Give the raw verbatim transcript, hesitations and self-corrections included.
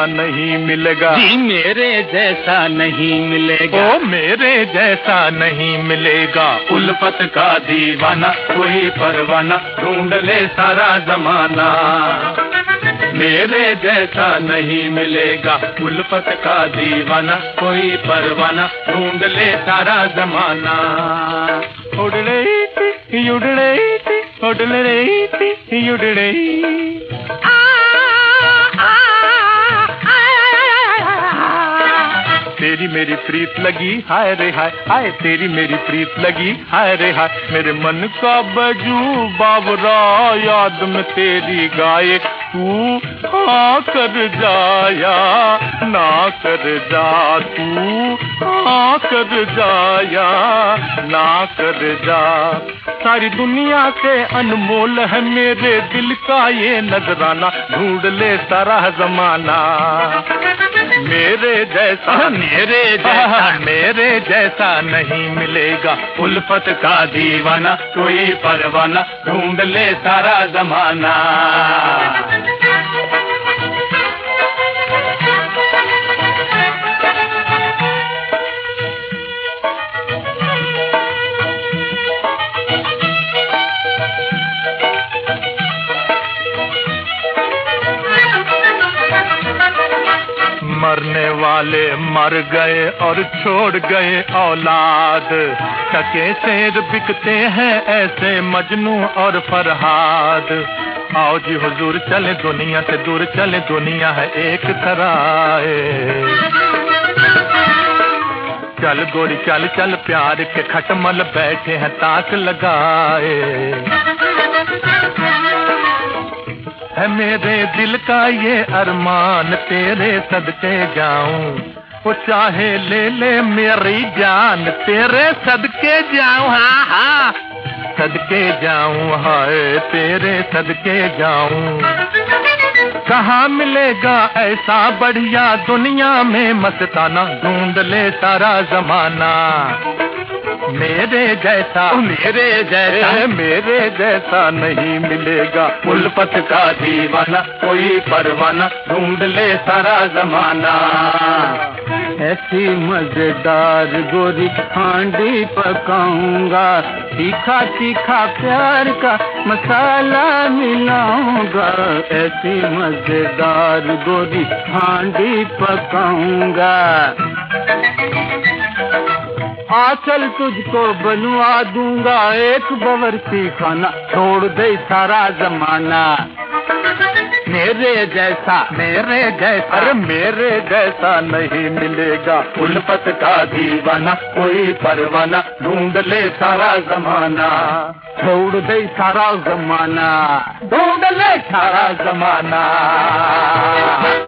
नहीं मिलेगा जी, मेरे जैसा नहीं मिलेगा। ओ मेरे जैसा नहीं मिलेगा। उल्फत का दीवाना कोई परवाना ढूंढ ले सारा जमाना। मेरे जैसा नहीं मिलेगा। उल्फत का दीवाना कोई परवाना ढूंढ ले सारा जमाना। उड़ड़े उड़ड़े उड़ड़े उड़ड़े तेरी मेरी प्रीत लगी हाय रे हाय हाय, तेरी मेरी प्रीत लगी हाय रे हाय। मेरे मन का बजू बावरा याद में तेरी गाए, तू हाँ कर जाया ना कर जा, तू हाँ कर जाया ना कर जा। सारी दुनिया से अनमोल है मेरे दिल का ये नजराना, ढूंढ ले सारा जमाना। मेरे जैसा मेरे जैसा मेरे जैसा नहीं मिलेगा। उल्फत का दीवाना कोई परवाना ढूंढ ले सारा जमाना। मरने वाले मर गए और छोड़ गए औलाद, टके शेर बिकते हैं ऐसे मजनू और फरहाद। आओ जी हुजूर चले दुनिया से दूर, चले दुनिया है एक सराय। चल गोरी चल चल प्यार के खटमल बैठे हैं ताक लगाए। है मेरे दिल का ये अरमान तेरे सदके जाऊं, वो चाहे ले ले मेरी जान तेरे सदके जाऊं। हाँ हाँ सदके जाऊं, हाय तेरे सदके जाऊं। कहाँ मिलेगा ऐसा बढ़िया दुनिया में मस्ताना, ढूंढ ले सारा जमाना। मेरे जैसा मेरे जैसा मेरे जैसा नहीं मिलेगा। उल्फत का दीवाना कोई परवाना ढूंढ ले सारा जमाना। ऐसी मजेदार गोरी हांडी पकाऊंगा, तीखा तीखा प्यार का मसाला मिलाऊंगा। ऐसी मजेदार गोरी हांडी पकाऊंगा। आचल तुझको बनवा दूंगा एक बवर्ची खाना, छोड़ दे सारा जमाना। मेरे जैसा मेरे जैसा अरे मेरे जैसा नहीं मिलेगा। उल्फत का दीवाना कोई परवाना ढूंढ ले सारा जमाना। छोड़ दे सारा जमाना, ढूंढ ले सारा जमाना।